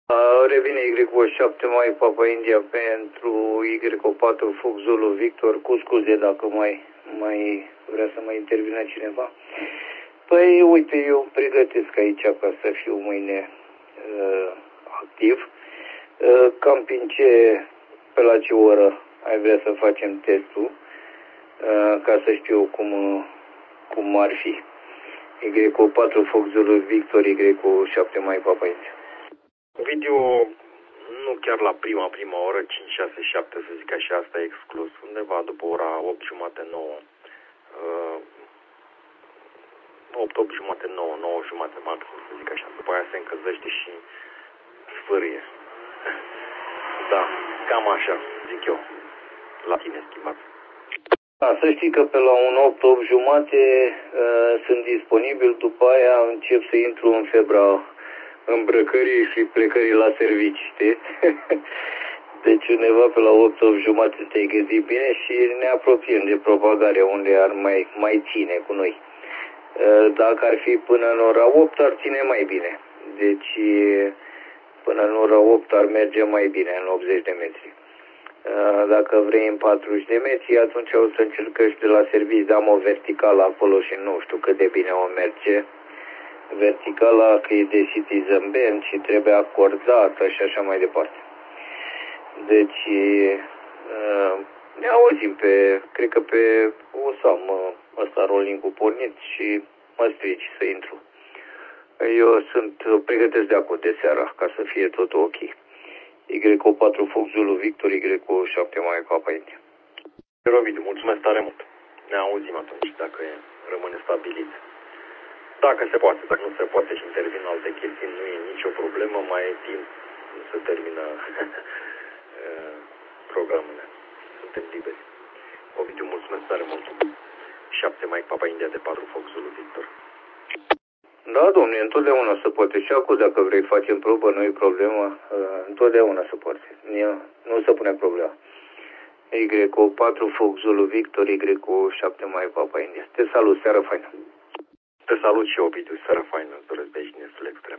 Revine Y7 mai Papa India pentru Y4 Fox Zulu Victor, cu scuze dacă mai vrea să mai intervină cineva. Păi uite, eu pregătesc aici ca să fiu mâine activ. Cam pe la ce oră ai vrea să facem testul, ca să știu cum ar fi. Y4 Fox Zulu Victor, Y7 mai Papa India. Video nu chiar la prima oră, 5, 6, 7 să zic așa, asta e exclus, undeva după ora 8 jumate, 9. 8 jumate, 9 jumate maxim, să zic așa. După aia se încălzește și sfârâie. Da, cam așa, zic eu, la tine, schimbat. Da, să știi că pe la un 8 jumate sunt disponibil, după aia încep să intru în febra îmbrăcării și plecării la servici, știi? Deci undeva pe la 8 jumate te-ai gândit bine și ne apropiem de propagare, unde ar mai ține cu noi. Dacă ar fi până în ora 8, ar ține mai bine. Deci până în ora 8 ar merge mai bine, în 80 de metri. Dacă vrei în 40 de metri, atunci o să încercăși de la servici, am o verticală acolo și nu știu cât de bine o merge. Verticala, că e de Citizen Band și trebuie acordată și așa mai departe. Deci ne auzim cred că pe o să am ăsta rolling-ul pornit și mă strici să intru. Eu pregătesc de acum de seara ca să fie tot ok. Y4 Fox Zulu Victor, Y7 mai Papa India. Rovidiu, mulțumesc tare mult. Ne auzim atunci dacă rămâne stabilit. Dacă se poate, dacă nu se poate și intervin alte chestii, nu e nicio problemă, mai e timp să termină programele. Suntem liberi. Ovidiu, mulțumesc tare mult. 7 mai Papa India de 4 Fox Zulu Victor. Da, domnule, întotdeauna se poate. Și acum, dacă vrei facem probă, nu e problemă. Întotdeauna se poate. Nu se pune problema. Y4 Fox Zulu Victor, Y7 mai Papa India. Te salut, seara faină. Te salut și eu, Ovidiu, seara faină. Îți doresc business-ul extrem.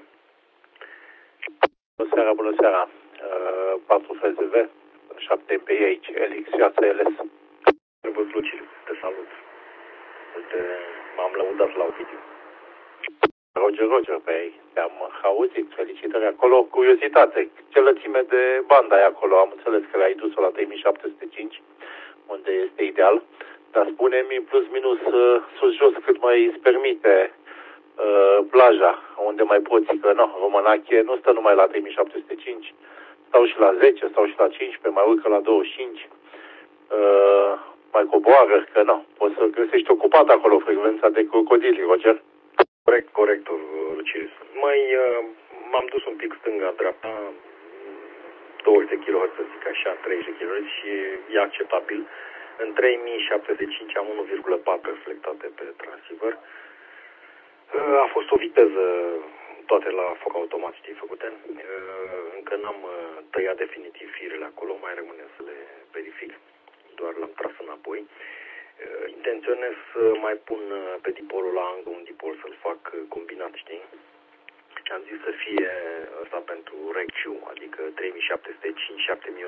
Bună seara. 4 FZV, 7 PH, LX, 6 LS. Servus, Luciu, te salut. M-am lăudat la Ovidiu. Roger, te-am auzit, felicitări acolo, curiozitate. Ce lățime de bandă ai acolo? Am înțeles că l-ai dus-o la 3705, unde este ideal. Dar spune-mi plus minus sus-jos cât mai îți permite plaja, unde mai poți, că nu, Românache nu stă numai la 3705, stau și la 10, stau și la 15, mai urcă la 25, mai coboară, că nu, poți să găsești ocupat acolo frecvența de crocodili, Roger. Corect, Lucius. M-am dus un pic stânga-dreapta, 20 de kHz, să zic așa, 30 de kHz și e acceptabil. În 3075 am 1,4 reflectate pe transceiver. A fost o viteză, toate la foc automat, știi, făcute. Încă n-am tăiat definitiv firele acolo, mai rămâne să le verific. Doar l-am tras înapoi. Intenționez să mai pun pe dipolul la încă un dipol să-l fac combinat, știi? Și am zis să fie ăsta pentru RECU, adică 3705,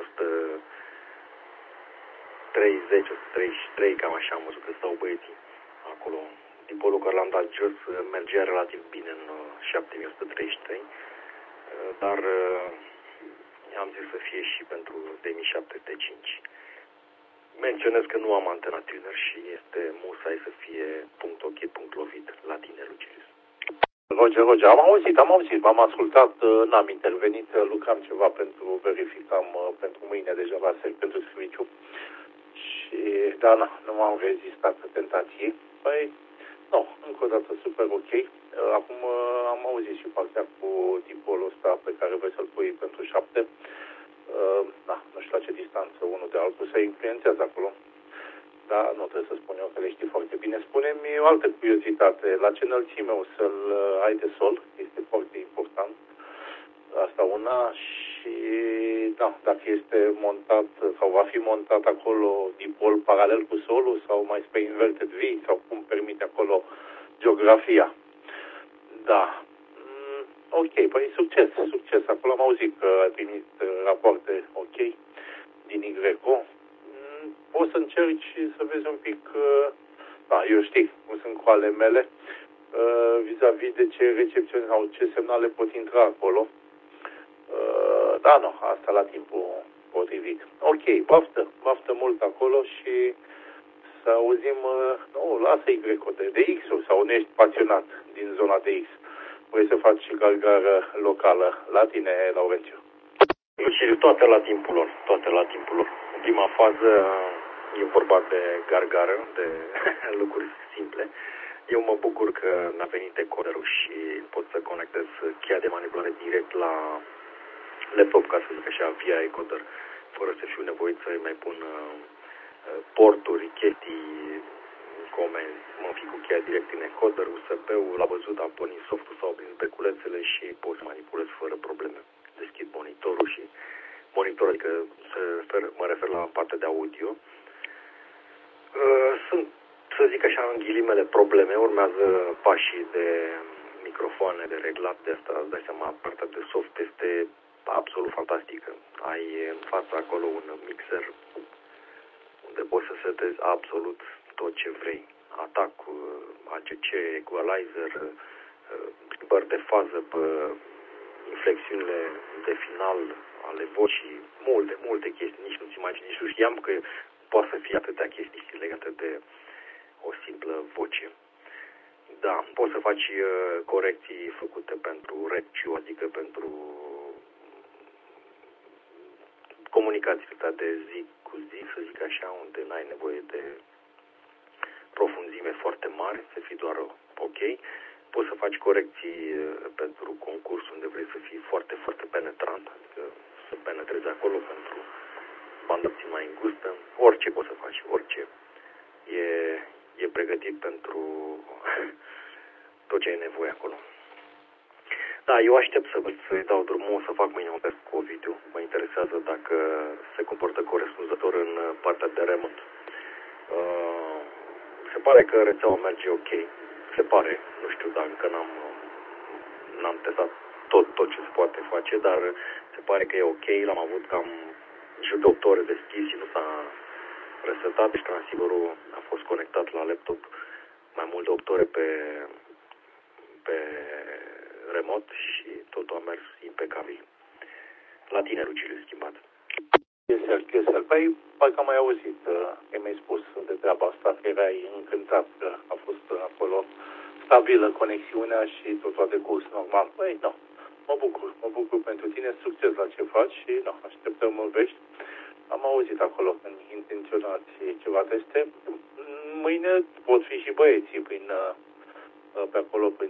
7130, 133, cam așa am văzut că stau băieții acolo. Dipolul care l-am dat jos mergea relativ bine în 7133, dar am zis să fie și pentru 2705. Menționez că nu am antena tuner și este musai să fie punct ochit, punct lovit la tine, Lucius. Roger, am auzit, m-am ascultat, n-am intervenit, lucram ceva verificam pentru mâine deja la pentru serviciu și da, nu m-am rezistat tentației. Păi, nu, încă o dată super ok. Acum am auzit și partea cu dipolul ăsta pe care vrei să-l pui pentru 7. Nu știu la ce distanță unul de altul se influențează acolo. Da, nu trebuie să spun eu că le știi foarte bine. Spune-mi o altă curiozitate. La ce înălțime o să-l ai de sol? Este foarte important. Asta una. Și da, dacă este montat sau va fi montat acolo dipol paralel cu solul sau mai spre inverted V sau cum permite acolo geografia. Da. Ok, păi succes. Acolo am auzit că ai primit rapoarte ok din Igreco. Poți să încerci să vezi un pic, eu știu cum sunt cu ale mele, vis-a-vis de ce recepțiune sau ce semnale pot intra acolo. Asta la timpul potrivit. Ok, baftă mult acolo și să auzim, lasă Igreco de X-ul sau nu ești pasionat din zona de X. Vrei să faci și gargară locală la tine, Laurențiu? Toate la timpul lor. În prima fază e vorba de gargară, de lucruri simple. Eu mă bucur că mi-a venit decoderul și pot să conectez cheia de manipulare direct la laptop, ca să zic așa, via encoder, fără să fiu nevoit să mai pun porturi, chestii, comenzi, mă fi cu cheia direct în encoder, USB-ul, l-a văzut, am pornit softul sau prin beculețele și pot să manipulez fără probleme. Deschid monitorul și monitorul, adică mă refer la partea de audio. Sunt, să zic așa, în ghilimele probleme, urmează pașii de microfoane, de reglat, de asta, îți dai seama, partea de soft este absolut fantastică. Ai în fața acolo un mixer unde poți să setezi absolut tot ce vrei. Atac, ACC, equalizer, schimbări de fază pe inflexiunile de final ale vocii, multe chestii, nici nu-ți imagini, nici nu știam că poate să fie atâtea chestii legate de o simplă voce. Da, poți să faci corecții făcute pentru RECU, adică pentru comunicațiile de zi cu zi, să zic așa, unde n-ai nevoie de profunzime foarte mari, să fii doar ok. Poți să faci corecții pentru concurs unde vrei să fii foarte, foarte penetrant, adică să penetrezi acolo pentru bandă puțin mai îngustă. Orice poți să faci, orice. E pregătit pentru tot ce ai nevoie acolo. Da, eu aștept să-i dau drumul, o să fac mâine un test cu Ovidiu. Mă interesează dacă se comportă corespunzător în partea de remont. Se pare că rețeaua merge ok. Se pare, nu știu dacă încă n-am testat tot ce se poate face, dar se pare că e ok. L-am avut cam jur de 8 ore deschis și nu s-a resetat, deci transceiverul a fost conectat la laptop mai mult de 8 ore pe remot și totul a mers impecabil. La tine, Luciliu, schimbat. Chesel. Păi, parcă am mai auzit că mi-ai spus de treaba asta, că erai încântat că a fost acolo stabilă conexiunea și totul a decurs normal. Păi, mă bucur pentru tine, succes la ce faci și așteptăm vești. Am auzit acolo când intenționați ceva teste. Mâine pot fi și băieții pe acolo prin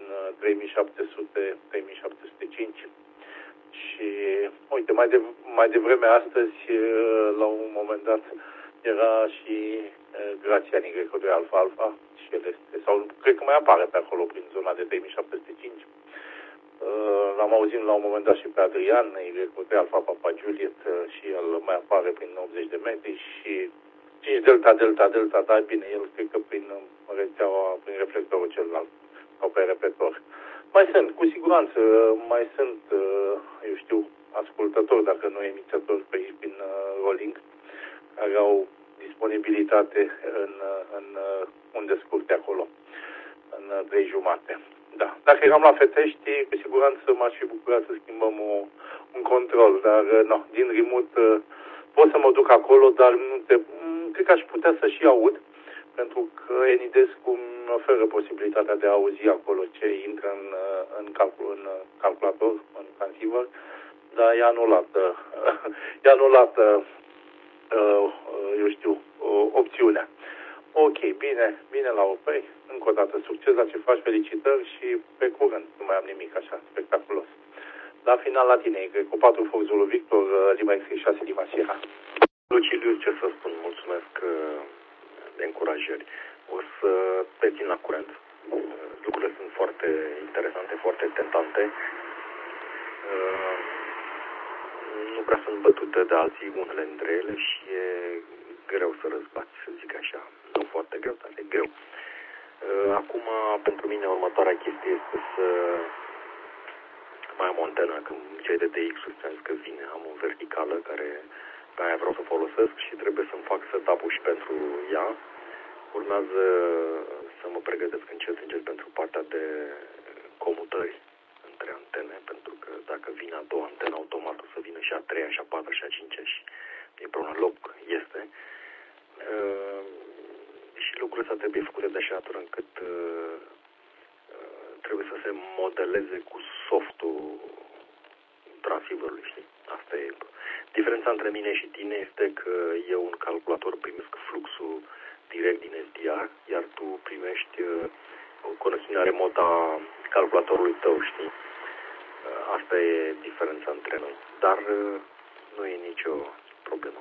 3700-3705. Și, uite, mai devreme astăzi, la un moment dat, era și Grațian Igreco de Alfa și el este, sau cred că mai apare pe acolo prin zona de 3705. L-am auzit la un moment dat și pe Adrian Igreco de Alfa Papa Juliet și el mai apare prin 80 de metri și 5 Delta, dar bine, el cred că prin rețeaua, prin reflectorul celălalt sau pe repetor. Cu siguranță, mai sunt, eu știu, ascultători, dacă nu emițători pe aici prin rolling, care au disponibilitate în unde scurte acolo, în 3 jumate. Da. Dacă eram la Fetești, cu siguranță m-aș fi bucurat să schimbăm un control, dar din remote pot să mă duc acolo, dar cred că aș putea să și aud, pentru că Enidescu îmi oferă posibilitatea de a auzi acolo ce intră în calculator, în transceiver, dar e anulată, eu știu, opțiunea. Ok, bine la opei. Încă o dată, succes la ce faci, felicitări și pe curând. Nu mai am nimic așa spectaculos. La final la tine, cu 4 Fox Zulu Victor, Lima X6 Lima Sierra. Luciliu, ce să spun, mulțumesc de încurajări. O să te țin la curent. Lucrurile sunt foarte interesante, foarte tentante. Nu prea sunt bătute de alții unele dintre ele și e greu să răzbați, să zic așa. Nu foarte greu, dar e greu. Acum, pentru mine, următoarea chestie este să mai am o antenă, când cei de TX-uri ți-am zis că vine, am o verticală care pe aia vreau să folosesc și trebuie să-mi fac setup-ul și pentru ea. Urmează să mă pregătesc încet pentru partea de comutări între antene, pentru că dacă vine a doua antenă, automat o să vină și a treia, și a patra, și a cincea și e pe un loc este. Și lucrurile astea trebuie făcute de așa natură încât trebuie să se modeleze cu softul transceiverului, știi? Asta e. Diferența între mine și tine este că eu un calculator primesc fluxul direct din SDR, iar tu primești conexiunea remotă a calculatorului tău, știi? Asta e diferența între noi. Dar nu e nicio problemă.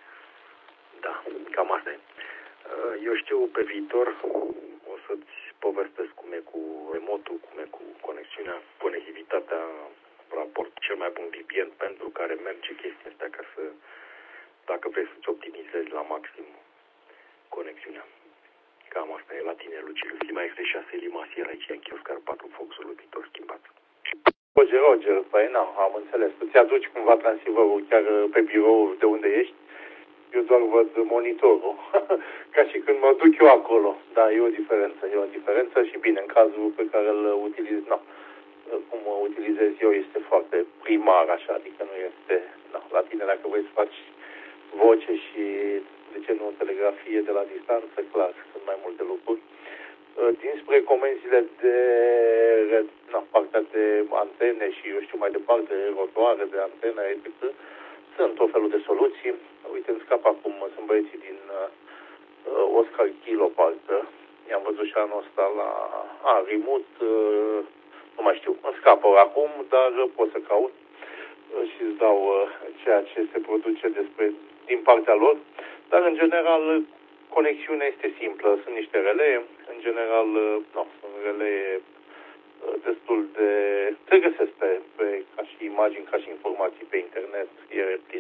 Da, cam asta e. Eu știu pe viitor, o să-ți povestesc cum e cu remotul, cum e cu conexiunea, conectivitatea, raport cel mai bun VPN pentru care merge chestia asta ca să, dacă vrei să-ți optimizezi la maxim conexiunea. Cam asta e la tine, Luciu. Lima X6, Lima Sierra, aici în Chioscar 4, Foxul viitor schimbat. Roger, păi nu, am înțeles. Tu ți-aduci cumva transceiverul chiar pe birou de unde ești? Eu doar văd monitorul, ca și când mă duc eu acolo. Da, e o diferență și bine, în cazul pe care îl utiliz, cum o utilizez eu este foarte primar, așa, adică nu este, la tine dacă vrei să faci voce și, de ce nu, telegrafie de la distanță, clar, sunt mai multe lucruri. Dinspre comenzile de, partea de antene și, eu știu, mai departe, rotoare de antene, etc., sunt tot felul de soluții. Uite, îmi scap acum, sunt băieții din Oscar Kilo, parcă. I-am văzut și anul ăsta la Remote, nu mai știu, îmi scapă acum, dar pot să caut și îți dau ceea ce se produce din partea lor. Dar, în general, conexiunea este simplă. Sunt niște relee, în general, sunt relee destul de... Se găsesc ca și imagini, ca și informații pe internet, e plin.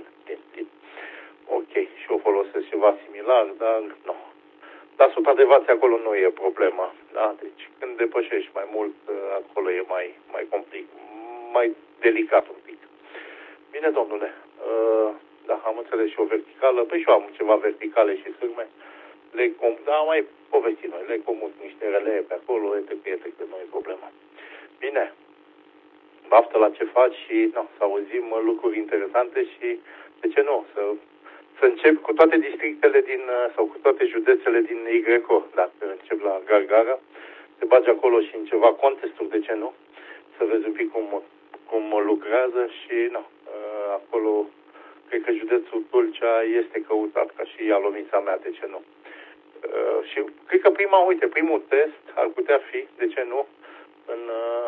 Ok, și o folosesc ceva similar, dar nu. Dar supradevați acolo nu e problema. Da? Deci când depășești mai mult, acolo e mai complicat, mai delicat un pic. Bine, domnule. Da, am înțeles și o verticală. Păi și eu am ceva verticale și sârme. Mai povestit noi. Le comut niște relee pe acolo, etc. Nu e problema. Bine. Baftă la ce faci și să auzim lucruri interesante și, de ce nu, să încep cu toate districtele sau cu toate județele din YO. Dacă încep la Gargara, te bagi acolo și în ceva contesturi, de ce nu, să vezi un pic cum lucrează și, acolo, cred că județul Tulcea este căutat ca și Ialomița mea, de ce nu. Și cred că primul test ar putea fi, de ce nu, în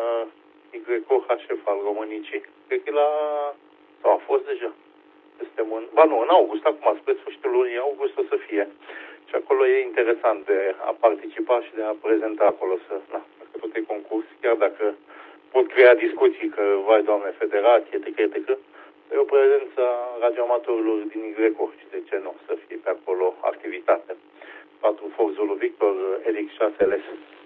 YOHF al Românicii. Cred că sau a fost deja. În august, acum, spre sfârșitul lunii august o să fie. Și acolo e interesant de a participa și de a prezenta acolo, dacă tot e concurs, chiar dacă pot crea discuții că, vai, Doamne, federație, etc. E o prezență a radioamatorilor din YO și de ce nu, să fie pe acolo activitate. 4 Fox Zulu Victor, LX6 LS.